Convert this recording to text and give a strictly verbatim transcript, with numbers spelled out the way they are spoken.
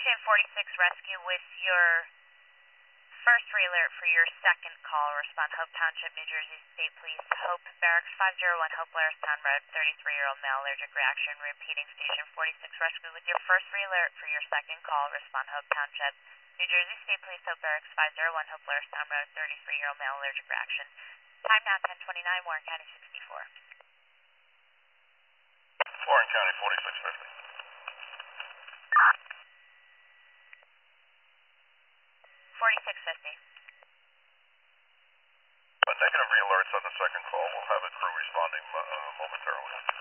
ten forty-six Rescue with your first re-alert for your second call. Respond Hope Township, New Jersey State Police. Hope Barracks five oh one Hope Blairstown Road, thirty-three-year-old male allergic reaction. Repeating Station forty-six Rescue with your first re-alert for your second call. Respond Hope Township, New Jersey State Police. Hope Barracks five oh one Hope Blairstown Road, thirty-three-year-old male allergic reaction. Time now ten twenty-nine, Warren County sixty-four. Warren County forty-six fifty. forty-six fifty. Uh, negative re-alerts on the second call. We'll have a crew responding uh, momentarily.